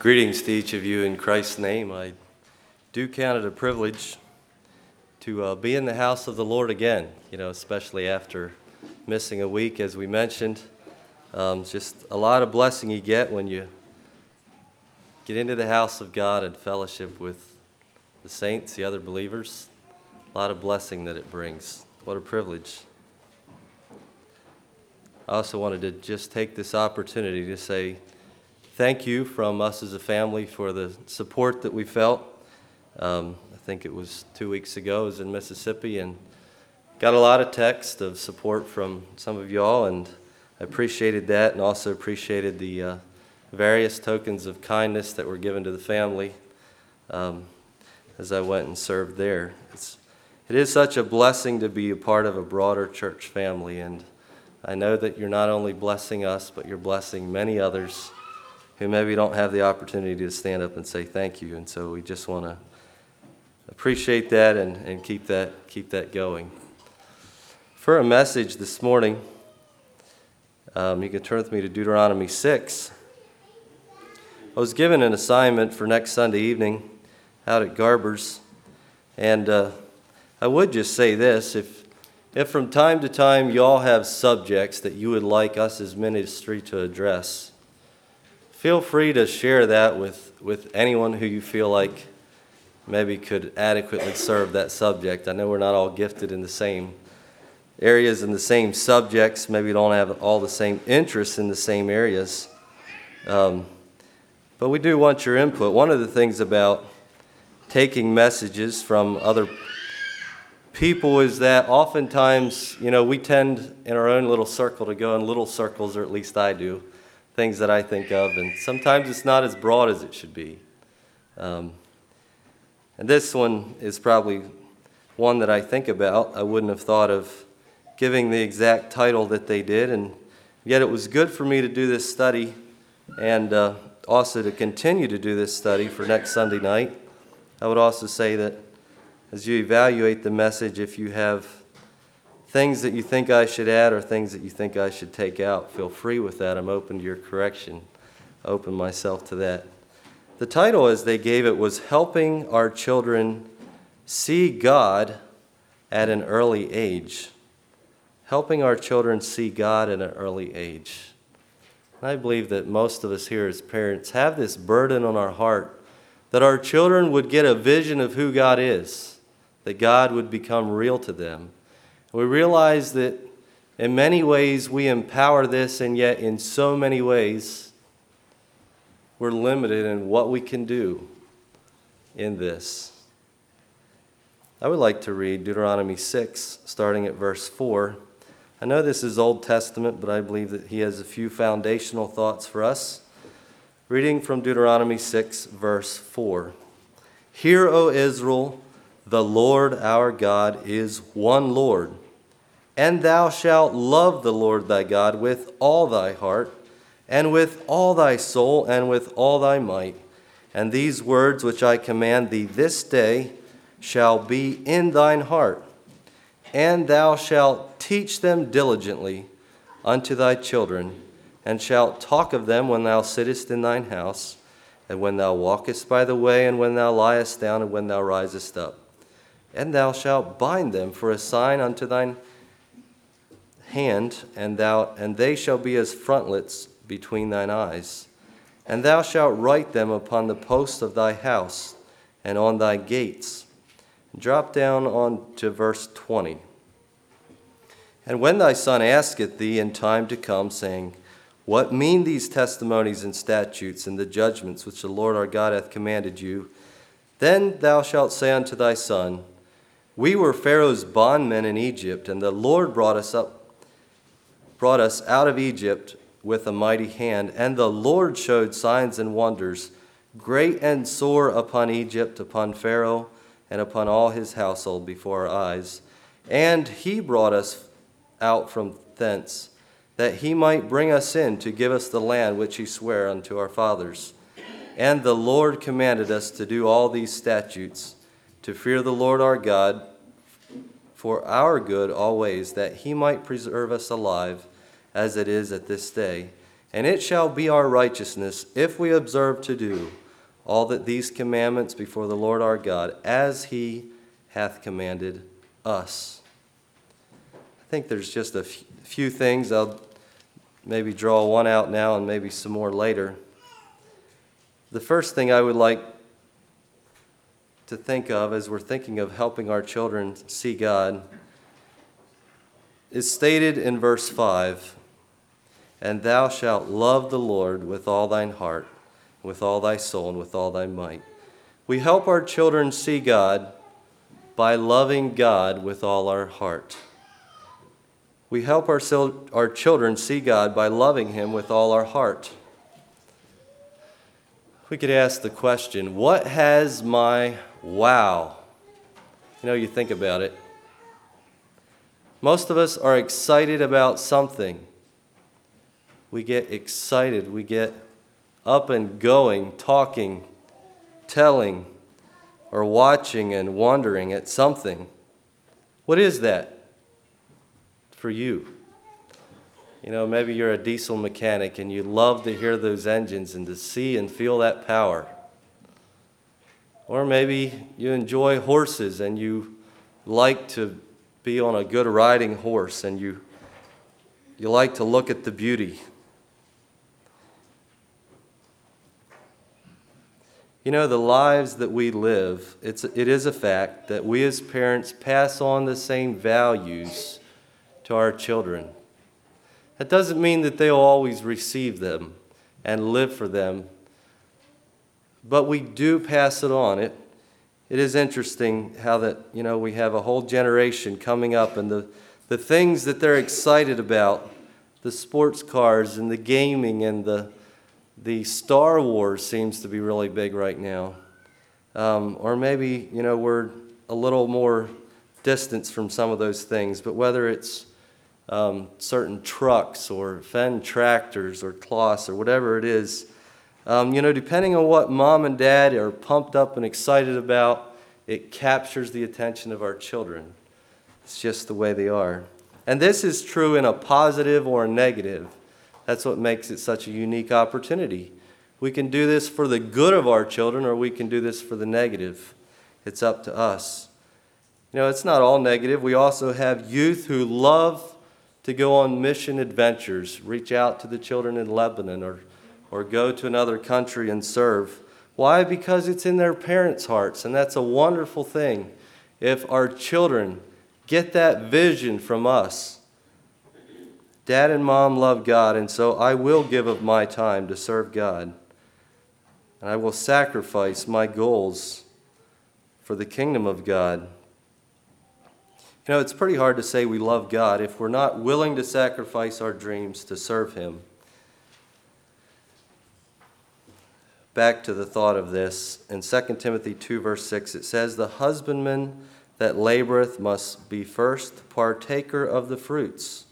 Greetings to each of you in Christ's name. I do count it a privilege to be in the house of the Lord again, especially after missing a week, as we mentioned. It's just a lot of blessing you get when you get into the house of God and fellowship with the saints, the other believers. A lot of blessing that it brings. What a privilege. I also wanted to just take this opportunity to say thank you from us as a family for the support that we felt. I think it was 2 weeks ago. I was in Mississippi and got a lot of text of support from some of y'all, and I appreciated that, and also appreciated the various tokens of kindness that were given to the family as I went and served there. It is such a blessing to be a part of a broader church family, and I know that you're not only blessing us, but you're blessing many others who maybe don't have the opportunity to stand up and say thank you. And so we just want to appreciate that and keep that going. For a message this morning, you can turn with me to Deuteronomy 6. I was given an assignment for next Sunday evening out at Garber's, and I would just say this: if from time to time y'all have subjects that you would like us as ministry to address, feel free to share that with anyone who you feel like maybe could adequately serve that subject. I know we're not all gifted in the same areas and the same subjects. Maybe don't have all the same interests in the same areas. But we do want your input. One of the things about taking messages from other people is that oftentimes, we tend in our own little circle to go in little circles, or at least I do, things that I think of, and sometimes it's not as broad as it should be. And this one is probably one that I think about. I wouldn't have thought of giving the exact title that they did, and yet it was good for me to do this study and also to continue to do this study for next Sunday night. I would also say that as you evaluate the message, if you have things that you think I should add or things that you think I should take out, feel free with that. I'm open to your correction. I open myself to that. The title, as they gave it, was Helping Our Children See God at an Early Age. Helping our children see God at an early age. And I believe that most of us here as parents have this burden on our heart that our children would get a vision of who God is, that God would become real to them. We realize that in many ways we empower this, and yet in so many ways we're limited in what we can do in this. I would like to read Deuteronomy 6, starting at verse 4. I know this is Old Testament, but I believe that he has a few foundational thoughts for us. Reading from Deuteronomy 6, verse 4. Hear, O Israel, the Lord our God is one Lord. And thou shalt love the Lord thy God with all thy heart, and with all thy soul, and with all thy might. And these words which I command thee this day shall be in thine heart. And thou shalt teach them diligently unto thy children, and shalt talk of them when thou sittest in thine house, and when thou walkest by the way, and when thou liest down, and when thou risest up. And thou shalt bind them for a sign unto thine hand, and they shall be as frontlets between thine eyes. And thou shalt write them upon the posts of thy house and on thy gates. Drop down on to verse 20. And when thy son asketh thee in time to come, saying, What mean these testimonies and statutes and the judgments which the Lord our God hath commanded you? Then thou shalt say unto thy son, We were Pharaoh's bondmen in Egypt, and the Lord brought us out of Egypt with a mighty hand, and the Lord showed signs and wonders, great and sore upon Egypt, upon Pharaoh, and upon all his household before our eyes. And he brought us out from thence, that he might bring us in to give us the land which he sware unto our fathers. And the Lord commanded us to do all these statutes, to fear the Lord our God for our good always, that he might preserve us alive, as it is at this day. And it shall be our righteousness if we observe to do all that these commandments before the Lord our God, as he hath commanded us. I think there's just a few things. I'll maybe draw one out now and maybe some more later. The first thing I would like to think of as we're thinking of helping our children see God is stated in verse 5. And thou shalt love the Lord with all thine heart, with all thy soul, and with all thy might. We help our children see God by loving God with all our heart. We help our children see God by loving him with all our heart. We could ask the question, what has my wow? You think about it. Most of us are excited about something. We get excited. We get up and going, talking, telling, or watching and wondering at something. What is that for you? Maybe you're a diesel mechanic and you love to hear those engines and to see and feel that power. Or maybe you enjoy horses and you like to be on a good riding horse and you like to look at the beauty. The lives that we live, it is a fact that we as parents pass on the same values to our children. That doesn't mean that they'll always receive them and live for them, but we do pass it on. It is interesting how that, we have a whole generation coming up and the things that they're excited about, the sports cars and the gaming and the Star Wars seems to be really big right now. Or maybe, we're a little more distant from some of those things. But whether it's certain trucks or Fenn tractors or cloths or whatever it is, depending on what mom and dad are pumped up and excited about, it captures the attention of our children. It's just the way they are. And this is true in a positive or a negative. That's what makes it such a unique opportunity. We can do this for the good of our children, or we can do this for the negative. It's up to us. It's not all negative. We also have youth who love to go on mission adventures, reach out to the children in Lebanon, or go to another country and serve. Why? Because it's in their parents' hearts, and that's a wonderful thing. If our children get that vision from us, Dad and Mom love God, and so I will give of my time to serve God. And I will sacrifice my goals for the kingdom of God. It's pretty hard to say we love God if we're not willing to sacrifice our dreams to serve him. Back to the thought of this, in 2 Timothy 2, verse 6, it says, the husbandman that laboreth must be first partaker of the fruits.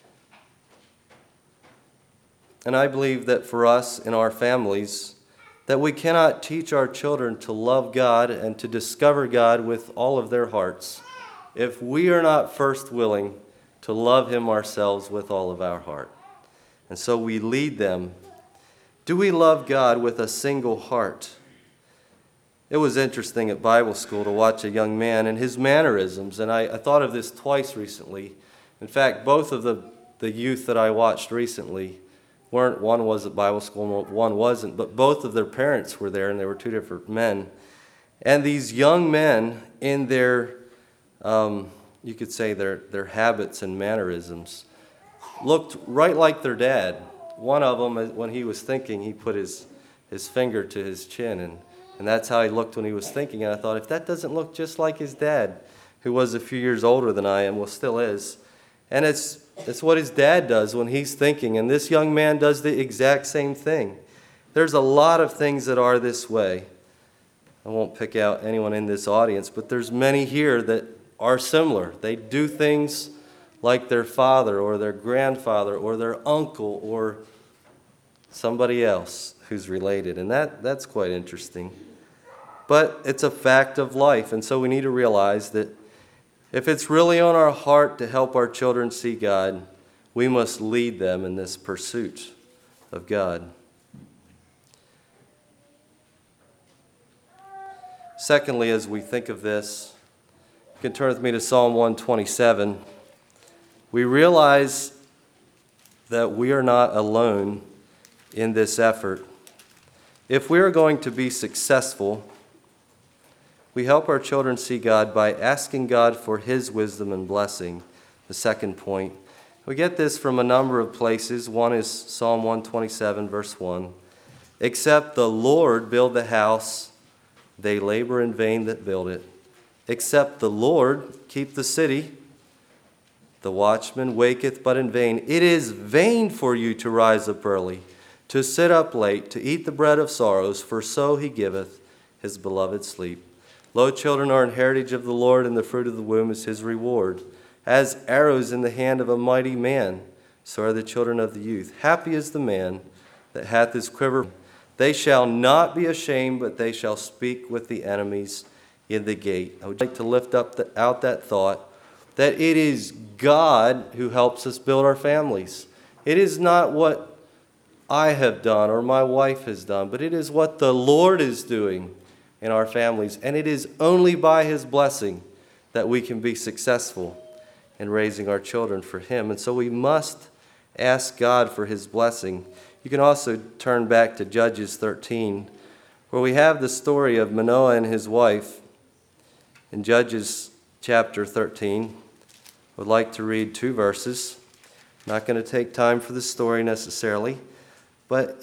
And I believe that for us in our families, that we cannot teach our children to love God and to discover God with all of their hearts if we are not first willing to love him ourselves with all of our heart. And so we lead them. Do we love God with a single heart? It was interesting at Bible school to watch a young man and his mannerisms, and I thought of this twice recently. In fact, both of the youth that I watched recently one was at Bible school and one wasn't, but both of their parents were there, and they were two different men. And these young men, in their, you could say their habits and mannerisms, looked right like their dad. One of them, when he was thinking, he put his finger to his chin, and that's how he looked when he was thinking. And I thought, if that doesn't look just like his dad, who was a few years older than I am, well, still is. And it's what his dad does when he's thinking, and this young man does the exact same thing. There's a lot of things that are this way. I won't pick out anyone in this audience, but there's many here that are similar. They do things like their father or their grandfather or their uncle or somebody else who's related, and that's quite interesting. But it's a fact of life, and so we need to realize that if it's really on our heart to help our children see God, we must lead them in this pursuit of God. Secondly, as we think of this, you can turn with me to Psalm 127. We realize that we are not alone in this effort. If we are going to be successful, we help our children see God by asking God for His wisdom and blessing. The second point. We get this from a number of places. One is Psalm 127, verse 1. Except the Lord build the house, they labor in vain that build it. Except the Lord keep the city, the watchman waketh but in vain. It is vain for you to rise up early, to sit up late, to eat the bread of sorrows, for so He giveth His beloved sleep. Lo, children are an heritage of the Lord, and the fruit of the womb is His reward. As arrows in the hand of a mighty man, so are the children of the youth. Happy is the man that hath his quiver. They shall not be ashamed, but they shall speak with the enemies in the gate. I would like to lift up out that thought that it is God who helps us build our families. It is not what I have done or my wife has done, but it is what the Lord is doing in our families. And it is only by His blessing that we can be successful in raising our children for Him. And so we must ask God for His blessing. You can also turn back to Judges 13, where we have the story of Manoah and his wife. In Judges chapter 13, I would like to read 2 verses. I'm not going to take time for the story necessarily, but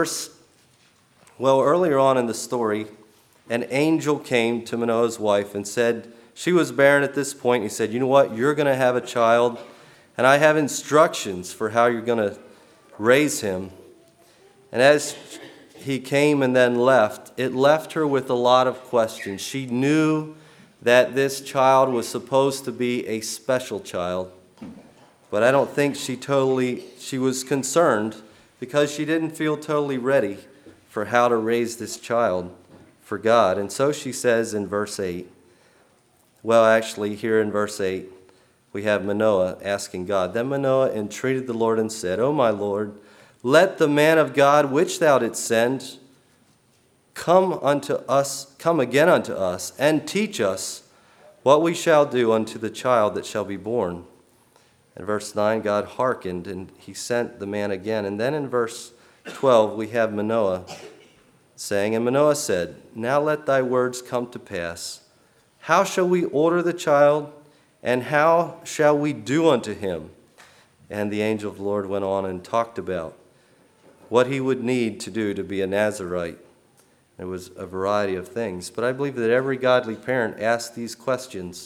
earlier on in the story, an angel came to Manoah's wife and said, she was barren at this point. He said, you know what? You're going to have a child, and I have instructions for how you're going to raise him. And as he came and then left, it left her with a lot of questions. She knew that this child was supposed to be a special child, but I don't think she was concerned because she didn't feel totally ready for how to raise this child for God. And so she says in verse 8, here in verse 8, we have Manoah asking God. Then Manoah entreated the Lord and said, O my Lord, let the man of God which thou didst send come again unto us, and teach us what we shall do unto the child that shall be born. In verse 9, God hearkened, and He sent the man again. And then in verse 12, we have Manoah saying, and Manoah said, now let thy words come to pass. How shall we order the child, and how shall we do unto him? And the angel of the Lord went on and talked about what he would need to do to be a Nazirite. There was a variety of things, but I believe that every godly parent asks these questions.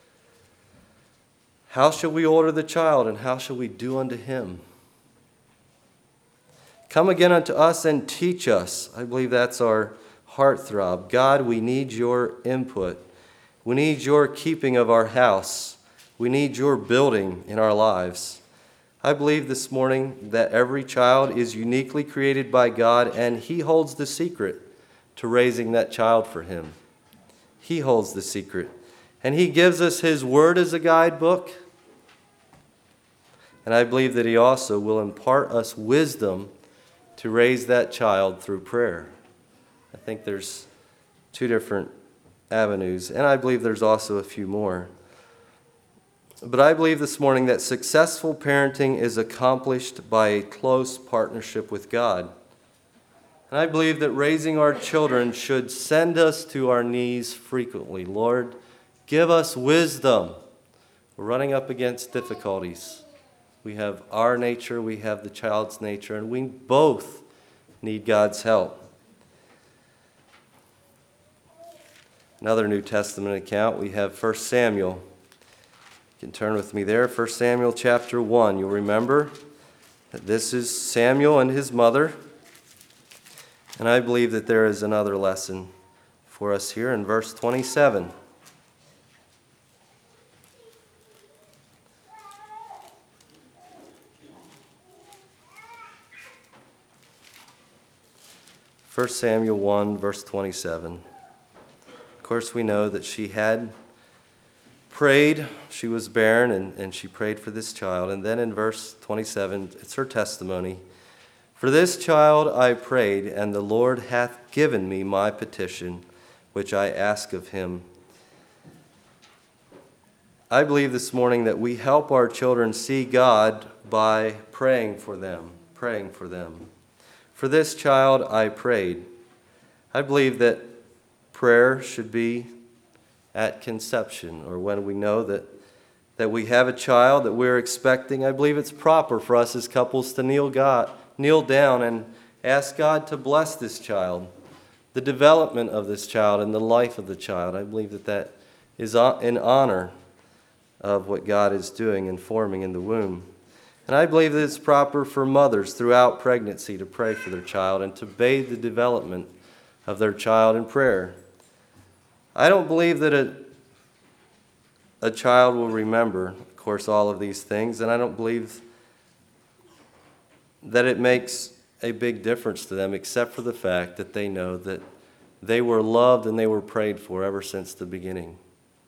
How shall we order the child, and how shall we do unto him? Come again unto us and teach us. I believe that's our heartthrob. God, we need your input. We need your keeping of our house. We need your building in our lives. I believe this morning that every child is uniquely created by God, and He holds the secret to raising that child for Him. He holds the secret. And He gives us His Word as a guidebook. And I believe that He also will impart us wisdom to raise that child through prayer. I think there's 2 different avenues, and I believe there's also a few more. But I believe this morning that successful parenting is accomplished by a close partnership with God. And I believe that raising our children should send us to our knees frequently. Lord, give us wisdom. We're running up against difficulties. We have our nature, we have the child's nature, and we both need God's help. Another New Testament account, we have 1 Samuel. You can turn with me there, 1 Samuel chapter 1. You'll remember that this is Samuel and his mother. And I believe that there is another lesson for us here in verse 27. First Samuel 1, verse 27. Of course, we know that she had prayed, she was barren, and she prayed for this child. And then in verse 27, it's her testimony. For this child I prayed, and the Lord hath given me my petition, which I ask of him. I believe this morning that we help our children see God by praying for them. For this child I prayed. I believe that prayer should be at conception, or when we know that we have a child that we're expecting. I believe it's proper for us as couples to kneel down and ask God to bless this child, the development of this child and the life of the child. I believe that is in honor of what God is doing and forming in the womb. And I believe that it's proper for mothers throughout pregnancy to pray for their child and to bathe the development of their child in prayer. I don't believe that a child will remember, of course, all of these things, and I don't believe that it makes a big difference to them, except for the fact that they know that they were loved and they were prayed for ever since the beginning.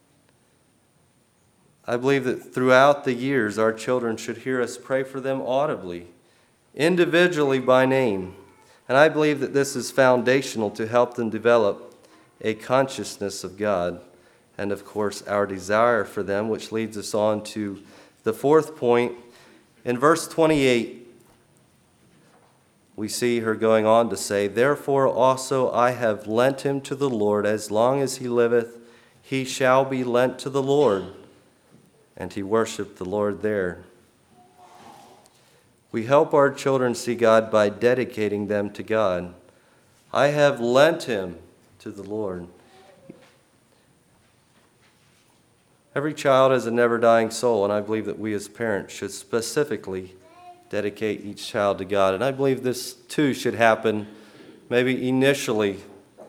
I believe that throughout the years, our children should hear us pray for them audibly, individually by name. And I believe that this is foundational to help them develop a consciousness of God and, of course, our desire for them, which leads us on to the fourth point. In verse 28, we see her going on to say, Therefore also I have lent him to the Lord. As long as he liveth, he shall be lent to the Lord. And he worshiped the Lord there. We help our children see God by dedicating them to God. I have lent him to the Lord. Every child is a never-dying soul, and I believe that we as parents should specifically dedicate each child to God. And I believe this, too, should happen maybe initially,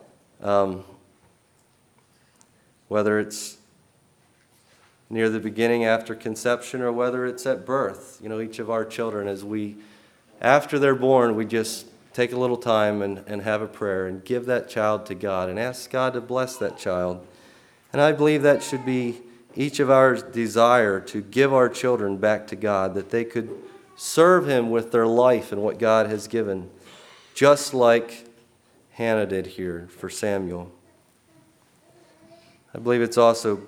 whether it's near the beginning after conception or whether it's at birth. Each of our children, after they're born, we just take a little time and have a prayer and give that child to God and ask God to bless that child. And I believe that should be each of our desire, to give our children back to God, that they could serve him with their life and what God has given, just like Hannah did here for Samuel. I believe it's also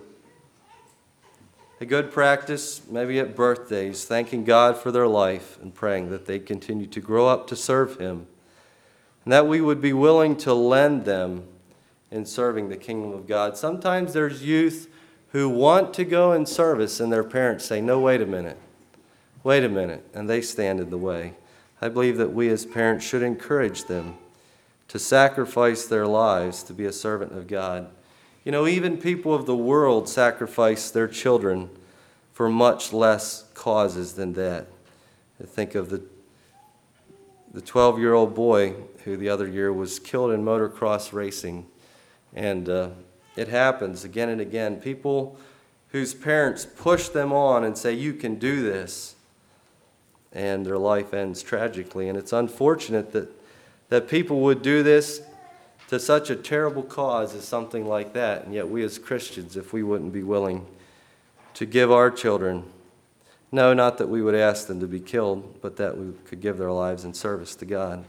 a good practice, maybe at birthdays, thanking God for their life and praying that they continue to grow up to serve him, and that we would be willing to lend them in serving the kingdom of God. Sometimes there's youth who want to go in service, and their parents say, no, wait a minute, and they stand in the way. I believe that we as parents should encourage them to sacrifice their lives to be a servant of God. Even people of the world sacrifice their children for much less causes than that. I think of the 12-year-old boy who the other year was killed in motocross racing. And it happens again and again. People whose parents push them on and say, you can do this, and their life ends tragically. And it's unfortunate that people would do this to such a terrible cause as something like that. And yet we as Christians, if we wouldn't be willing to give our children, no, not that we would ask them to be killed, but that we could give their lives in service to God.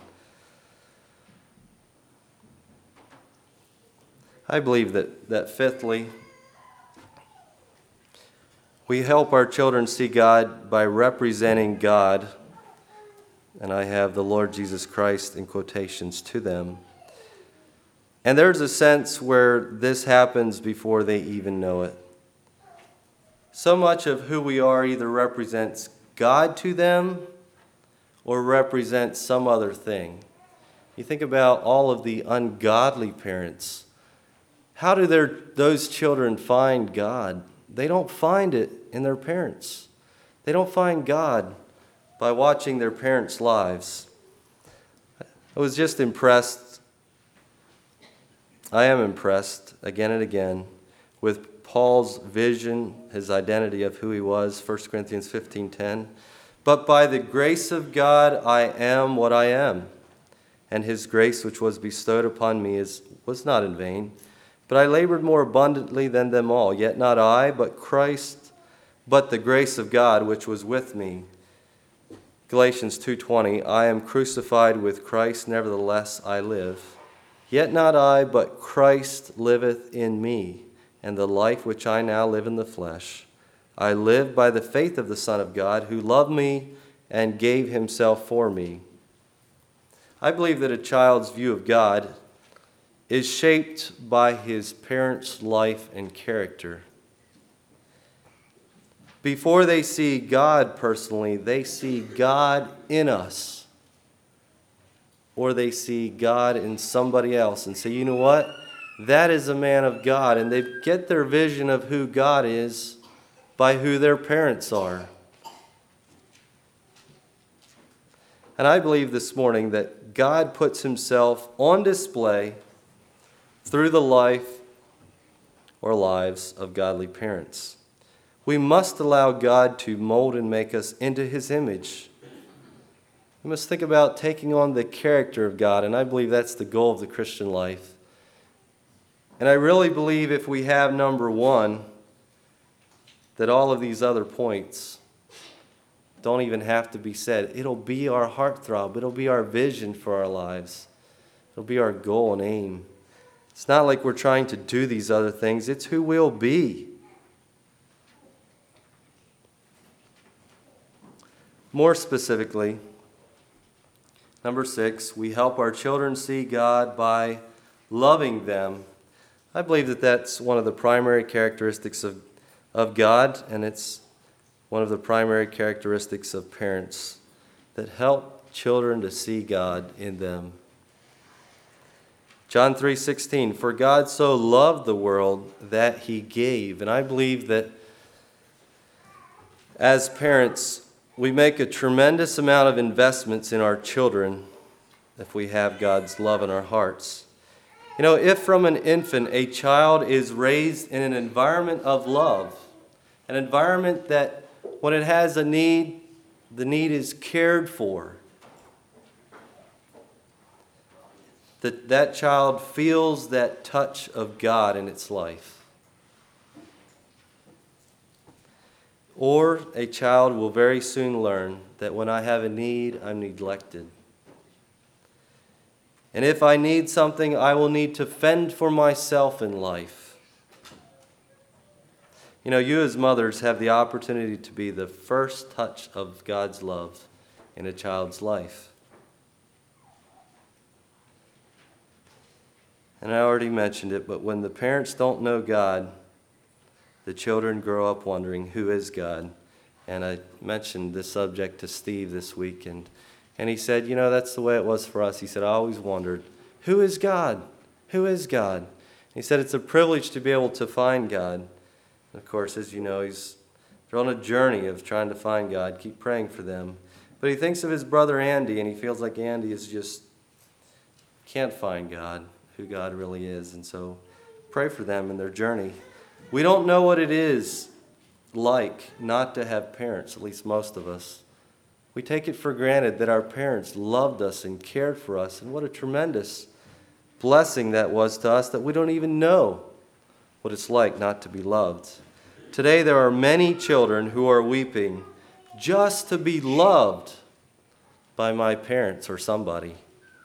I believe that fifthly, we help our children see God by representing God, and I have the Lord Jesus Christ in quotations to them. And there's a sense where this happens before they even know it. So much of who we are either represents God to them or represents some other thing. You think about all of the ungodly parents. How do those children find God? They don't find it in their parents. They don't find God by watching their parents' lives. I was just impressed. I am impressed again and again with Paul's vision, his identity of who he was, 1 Corinthians 15:10. But by the grace of God I am what I am, and his grace which was bestowed upon me was not in vain. But I labored more abundantly than them all, yet not I, but Christ, but the grace of God which was with me. Galatians 2:20, I am crucified with Christ, nevertheless I live. Yet not I, but Christ liveth in me, and the life which I now live in the flesh, I live by the faith of the Son of God, who loved me and gave himself for me. I believe that a child's view of God is shaped by his parents' life and character. Before they see God personally, they see God in us. Or they see God in somebody else and say, you know what? That is a man of God. And they get their vision of who God is by who their parents are. And I believe this morning that God puts himself on display through the life or lives of godly parents. We must allow God to mold and make us into his image. We must think about taking on the character of God, and I believe that's the goal of the Christian life. And I really believe if we have number one, that all of these other points don't even have to be said. It'll be our heartthrob. It'll be our vision for our lives. It'll be our goal and aim. It's not like we're trying to do these other things. It's who we'll be. More specifically, number 6, we help our children see God by loving them. I believe that that's one of the primary characteristics of God, and it's one of the primary characteristics of parents that help children to see God in them. John 3:16, for God so loved the world that he gave. And I believe that as parents, we make a tremendous amount of investments in our children if we have God's love in our hearts. You know, if from an infant a child is raised in an environment of love, an environment that when it has a need, the need is cared for, that child feels that touch of God in its life. Or a child will very soon learn that when I have a need, I'm neglected. And if I need something, I will need to fend for myself in life. You know, you as mothers have the opportunity to be the first touch of God's love in a child's life. And I already mentioned it, but when the parents don't know God, the children grow up wondering, who is God? And I mentioned this subject to Steve this week, and he said, you know, that's the way it was for us. He said, I always wondered, who is God? Who is God? And he said, it's a privilege to be able to find God. And of course, as you know, they're on a journey of trying to find God. Keep praying for them. But he thinks of his brother Andy, and he feels like Andy is just can't find God, who God really is. And so pray for them in their journey. We don't know what it is like not to have parents, at least most of us. We take it for granted that our parents loved us and cared for us, and what a tremendous blessing that was to us that we don't even know what it's like not to be loved. Today there are many children who are weeping just to be loved by my parents or somebody.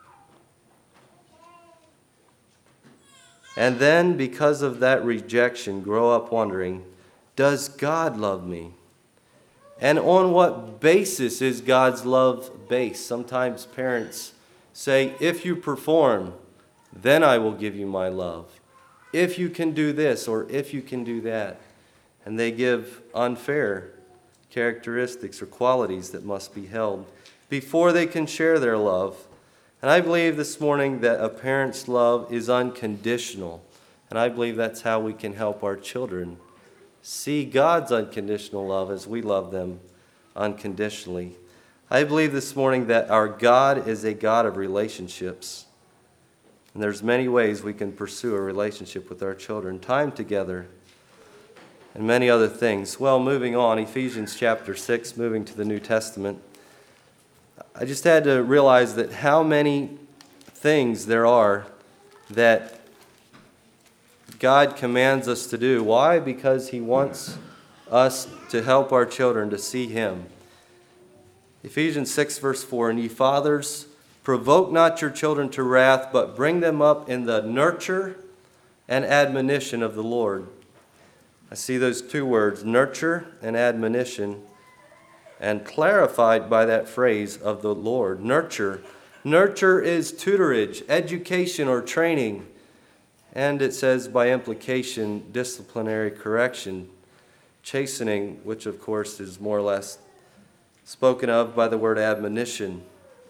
And then, because of that rejection, grow up wondering, does God love me? And on what basis is God's love based? Sometimes parents say, if you perform, then I will give you my love. If you can do this or if you can do that. And they give unfair characteristics or qualities that must be held before they can share their love. And I believe this morning that a parent's love is unconditional. And I believe that's how we can help our children see God's unconditional love as we love them unconditionally. I believe this morning that our God is a God of relationships. And there's many ways we can pursue a relationship with our children, time together, and many other things. Well, moving on, Ephesians chapter 6, moving to the New Testament. I just had to realize that how many things there are that God commands us to do. Why? Because he wants us to help our children to see him. Ephesians 6, verse 4, and ye fathers, provoke not your children to wrath, but bring them up in the nurture and admonition of the Lord. I see those two words, nurture and admonition, and clarified by that phrase of the Lord, nurture. Nurture is tutorage, education, or training. And it says by implication, disciplinary correction, chastening, which of course is more or less spoken of by the word admonition.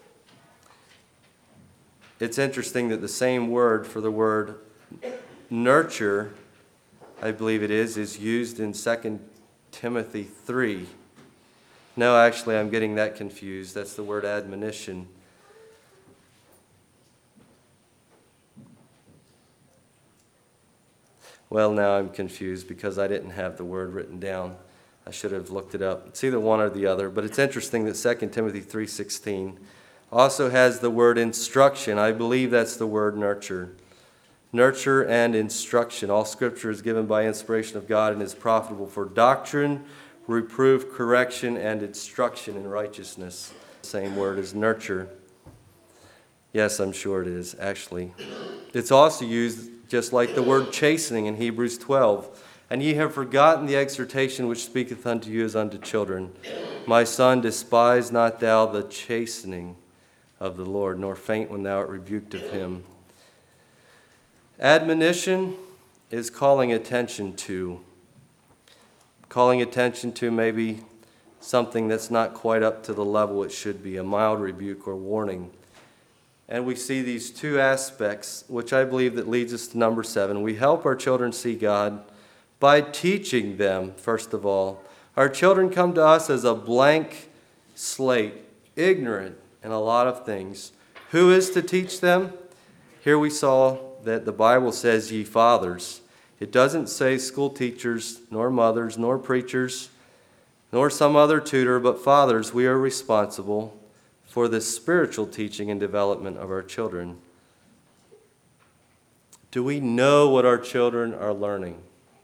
It's interesting that the same word for the word nurture, I believe it is used in 2 Timothy 3. No, actually, I'm getting that confused. That's the word admonition. Well, now I'm confused because I didn't have the word written down. I should have looked it up. It's either one or the other, but it's interesting that 2 Timothy 3:16 also has the word instruction. I believe that's the word nurture. Nurture and instruction. All Scripture is given by inspiration of God and is profitable for doctrine, reproof, correction, and instruction in righteousness. Same word as nurture. Yes, I'm sure it is, actually. It's also used just like the word chastening in Hebrews 12. And ye have forgotten the exhortation which speaketh unto you as unto children. My son, despise not thou the chastening of the Lord, nor faint when thou art rebuked of him. Admonition is calling attention to maybe something that's not quite up to the level it should be, a mild rebuke or warning. And we see these two aspects, which I believe that leads us to number 7. We help our children see God by teaching them, first of all. Our children come to us as a blank slate, ignorant in a lot of things. Who is to teach them? Here we saw that the Bible says, ye fathers. It doesn't say school teachers, nor mothers, nor preachers, nor some other tutor, but fathers, we are responsible for the spiritual teaching and development of our children. Do we know what our children are learning?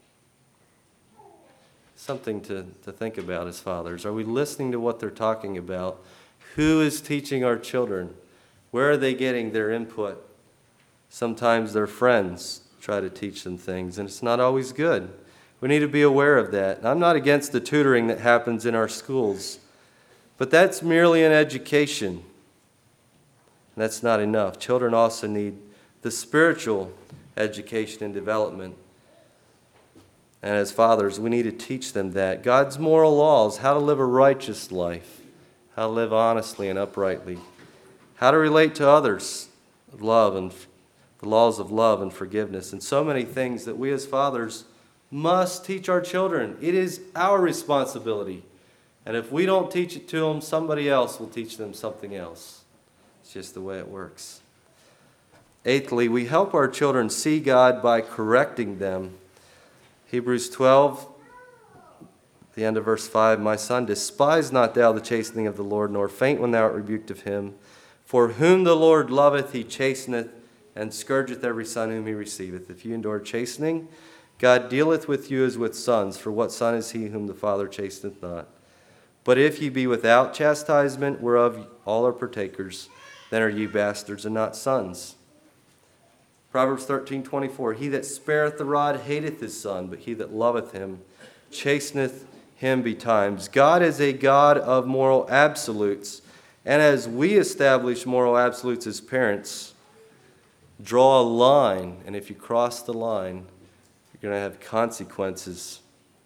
Something to think about as fathers. Are we listening to what they're talking about? Who is teaching our children? Where are they getting their input? Sometimes their friends try to teach them things, and it's not always good. We need to be aware of that. I'm not against the tutoring that happens in our schools, but that's merely an education. And that's not enough. Children also need the spiritual education and development. And as fathers, we need to teach them that. God's moral laws, how to live a righteous life, how to live honestly and uprightly, how to relate to others, love and the laws of love and forgiveness, and so many things that we as fathers must teach our children. It is our responsibility. And if we don't teach it to them, somebody else will teach them something else. It's just the way it works. Eighthly, we help our children see God by correcting them. Hebrews 12, the end of verse 5, my son, despise not thou the chastening of the Lord, nor faint when thou art rebuked of him. For whom the Lord loveth, he chasteneth, and scourgeth every son whom he receiveth. If you endure chastening, God dealeth with you as with sons. For what son is he whom the Father chasteneth not? But if ye be without chastisement, whereof all are partakers, then are ye bastards and not sons. Proverbs 13:24, he that spareth the rod hateth his son, but he that loveth him chasteneth him betimes. God is a God of moral absolutes, and as we establish moral absolutes as parents, draw a line, and if you cross the line, you're going to have consequences.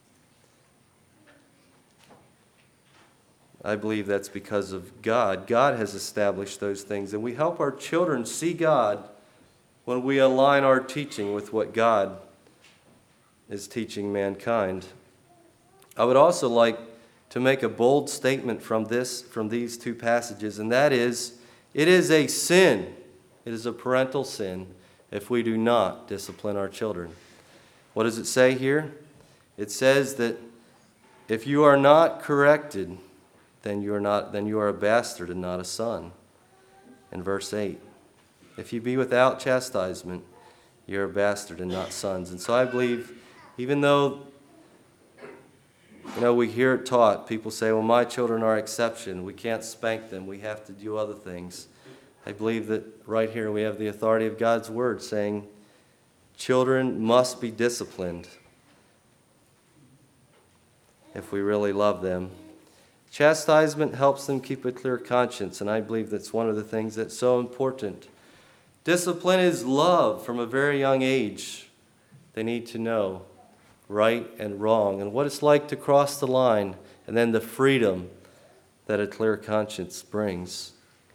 I believe that's because of God. God has established those things, and we help our children see God when we align our teaching with what God is teaching mankind. I would also like to make a bold statement from these two passages, and that is, it is a sin. It is a parental sin if we do not discipline our children. What does it say here? It says that if you are not corrected, then you are a bastard and not a son. In verse 8, if you be without chastisement, you're a bastard and not sons. And so I believe, even though We hear it taught. People say, well, my children are exception. We can't spank them. We have to do other things. I believe that right here we have the authority of God's word saying children must be disciplined if we really love them. Chastisement helps them keep a clear conscience, and I believe that's one of the things that's so important. Discipline is love from a very young age. They need to know right and wrong and what it's like to cross the line, and then the freedom that a clear conscience brings.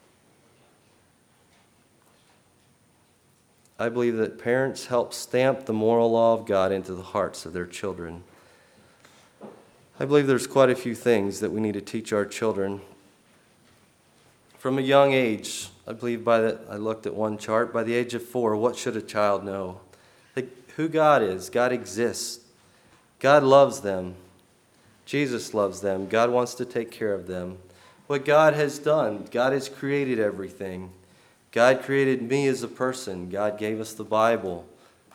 I believe that parents help stamp the moral law of God into the hearts of their children. I believe there's quite a few things that we need to teach our children. From a young age, I looked at one chart, by the age of 4, what should a child know? Who God is. God exists. God loves them. Jesus loves them. God wants to take care of them. What God has done, God has created everything. God created me as a person. God gave us the Bible.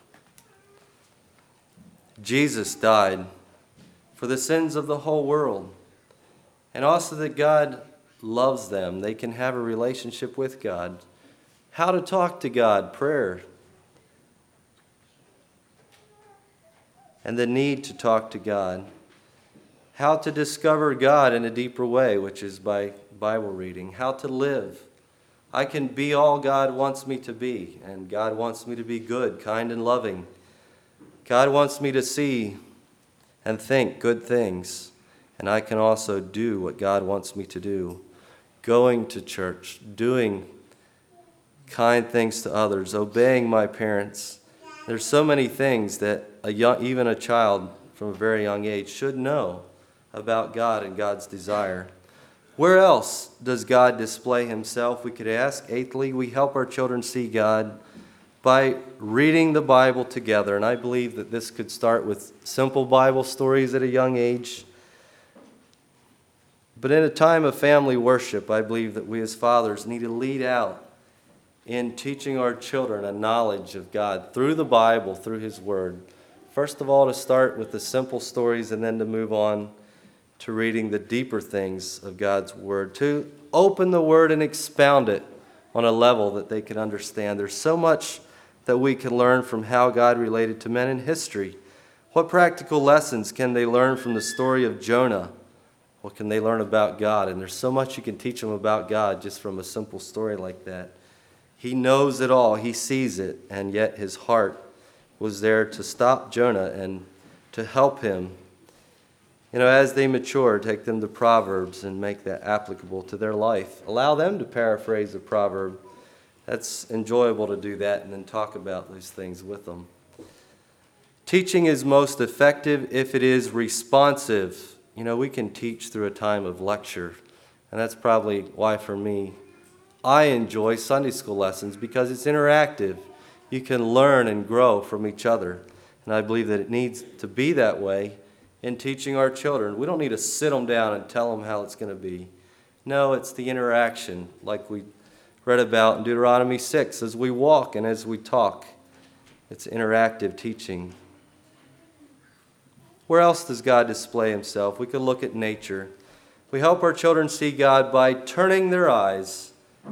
Jesus died for the sins of the whole world. And also that God loves them. They can have a relationship with God. How to talk to God, prayer. And the need to talk to God. How to discover God in a deeper way, which is by Bible reading. How to live. I can be all God wants me to be, and God wants me to be good, kind, and loving. God wants me to see and think good things, and I can also do what God wants me to do. Going to church, doing kind things to others, obeying my parents. There's so many things that even a child from a very young age should know about God and God's desire. Where else does God display himself, we could ask? Eighthly, we help our children see God by reading the Bible together. And I believe that this could start with simple Bible stories at a young age. But in a time of family worship, I believe that we as fathers need to lead out in teaching our children a knowledge of God through the Bible, through his word. First of all, to start with the simple stories and then to move on to reading the deeper things of God's word, to open the word and expound it on a level that they can understand. There's so much that we can learn from how God related to men in history. What practical lessons can they learn from the story of Jonah? What can they learn about God? And there's so much you can teach them about God just from a simple story like that. He knows it all. He sees it. And yet his heart was there to stop Jonah and to help him. As they mature, take them to Proverbs and make that applicable to their life. Allow them to paraphrase a proverb. That's enjoyable to do that and then talk about those things with them. Teaching is most effective if it is responsive. We can teach through a time of lecture. And that's probably why for me, I enjoy Sunday school lessons because it's interactive. You can learn and grow from each other. And I believe that it needs to be that way in teaching our children. We don't need to sit them down and tell them how it's going to be. No, it's the interaction, like we read about in Deuteronomy 6, as we walk and as we talk. It's interactive teaching. Where else does God display himself? We could look at nature. We help our children see God by turning their eyes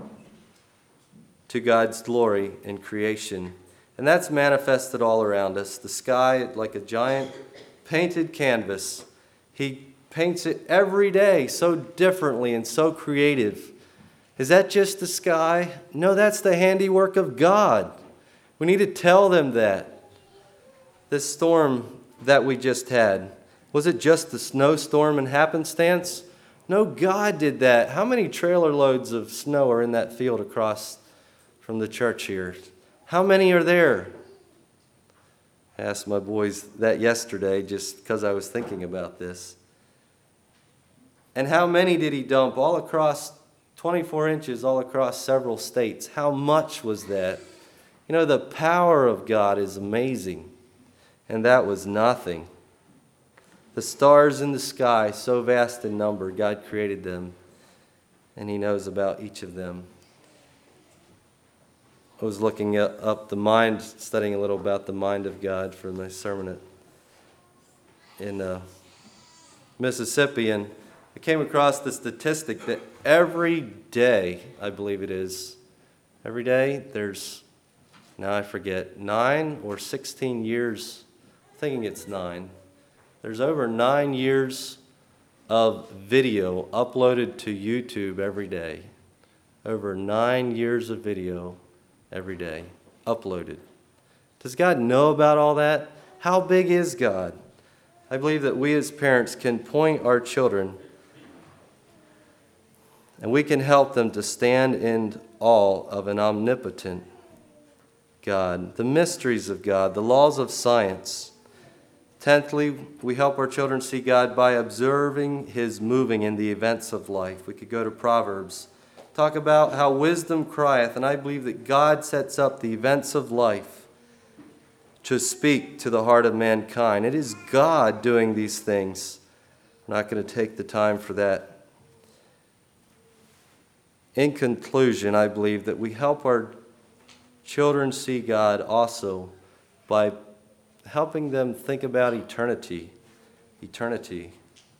to God's glory in creation. And that's manifested all around us. The sky, like a giant painted canvas. He paints it every day so differently and so creative. Is that just the sky? No, that's the handiwork of God. We need to tell them that. This storm that we just had, was it just the snowstorm and happenstance? No, God did that. How many trailer loads of snow are in that field across from the church here? How many are there? I asked my boys that yesterday just because I was thinking about this. And how many did he dump all across 24 inches, all across several states? How much was that? The power of God is amazing. And that was nothing. The stars in the sky, so vast in number, God created them. And he knows about each of them. I was looking up the mind, studying a little about the mind of God for my sermon in Mississippi, and I came across the statistic that every day, I believe it is, every day there's, now I forget, 9 or 16 years, I'm thinking it's 9. There's over 9 years of video uploaded to YouTube every day. Over 9 years of video every day uploaded. Does God know about all that? How big is God? I believe that we as parents can point our children and we can help them to stand in awe of an omnipotent God, the mysteries of God, the laws of science. Tenthly, we help our children see God by observing His moving in the events of life. We could go to Proverbs, talk about how wisdom crieth, and I believe that God sets up the events of life to speak to the heart of mankind. It is God doing these things. I'm not going to take the time for that. In conclusion, I believe that we help our children see God also by helping them think about eternity. Eternity.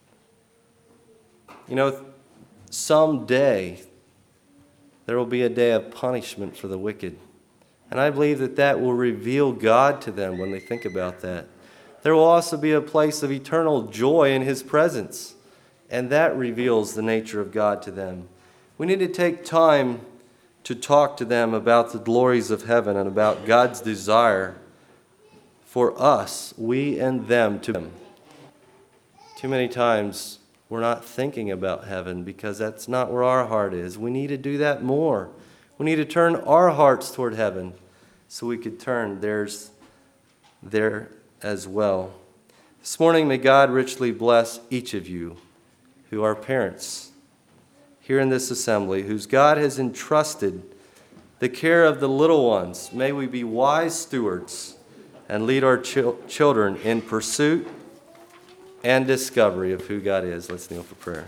You know, someday there will be a day of punishment for the wicked. And I believe that that will reveal God to them when they think about that. There will also be a place of eternal joy in His presence, and that reveals the nature of God to them. We need to take time to talk to them about the glories of heaven and about God's desire for us, we and them, to Him. Too many times we're not thinking about heaven because that's not where our heart is. We need to do that more. We need to turn our hearts toward heaven so we could turn theirs there as well. This morning, may God richly bless each of you who are parents here in this assembly, whose God has entrusted the care of the little ones. May we be wise stewards and lead our children in pursuit and discovery of who God is. Let's kneel for prayer.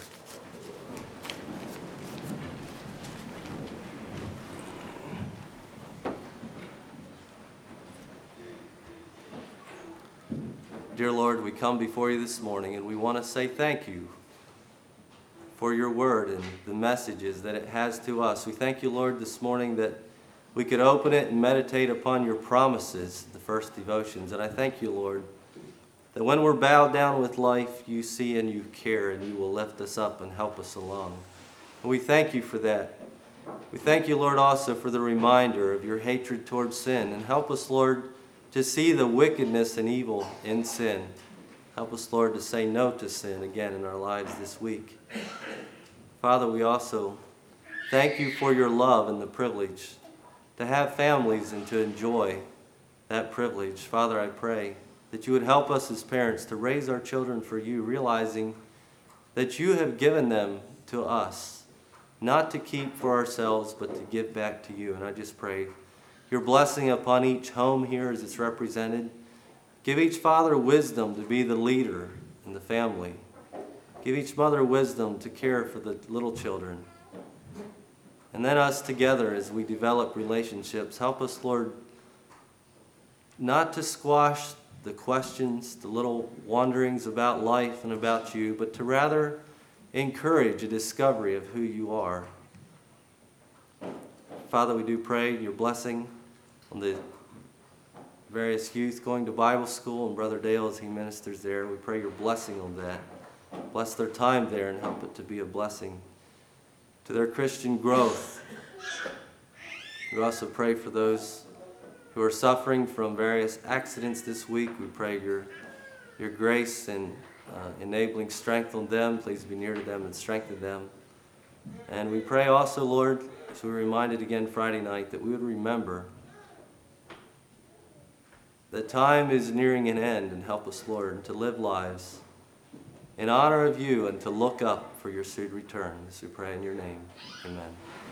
Dear Lord, we come before you this morning and we want to say thank you for your word and the messages that it has to us. We thank you, Lord, this morning that we could open it and meditate upon your promises, the first devotions. And I thank you, Lord, that when we're bowed down with life, you see and you care and you will lift us up and help us along. And we thank you for that. We thank you, Lord, also for the reminder of your hatred towards sin. And help us, Lord, to see the wickedness and evil in sin. Help us, Lord, to say no to sin again in our lives this week. Father, we also thank you for your love and the privilege to have families and to enjoy that privilege. Father, I pray that you would help us as parents to raise our children for you, realizing that you have given them to us, not to keep for ourselves, but to give back to you. And I just pray your blessing upon each home here as it's represented. Give each father wisdom to be the leader in the family. Give each mother wisdom to care for the little children. And then us together as we develop relationships, help us, Lord, not to squash the questions, the little wanderings about life and about you, but to rather encourage a discovery of who you are. Father, we do pray your blessing on the various youth going to Bible school and Brother Dale as he ministers there. We pray your blessing on that. Bless their time there and help it to be a blessing to their Christian growth. We also pray for those who are suffering from various accidents this week. We pray your grace and enabling strength on them. Please be near to them and strengthen them. And we pray also, Lord, as we were reminded again Friday night, that we would remember that time is nearing an end, and help us, Lord, to live lives in honor of you and to look up for your soon return. This we pray in your name. Amen.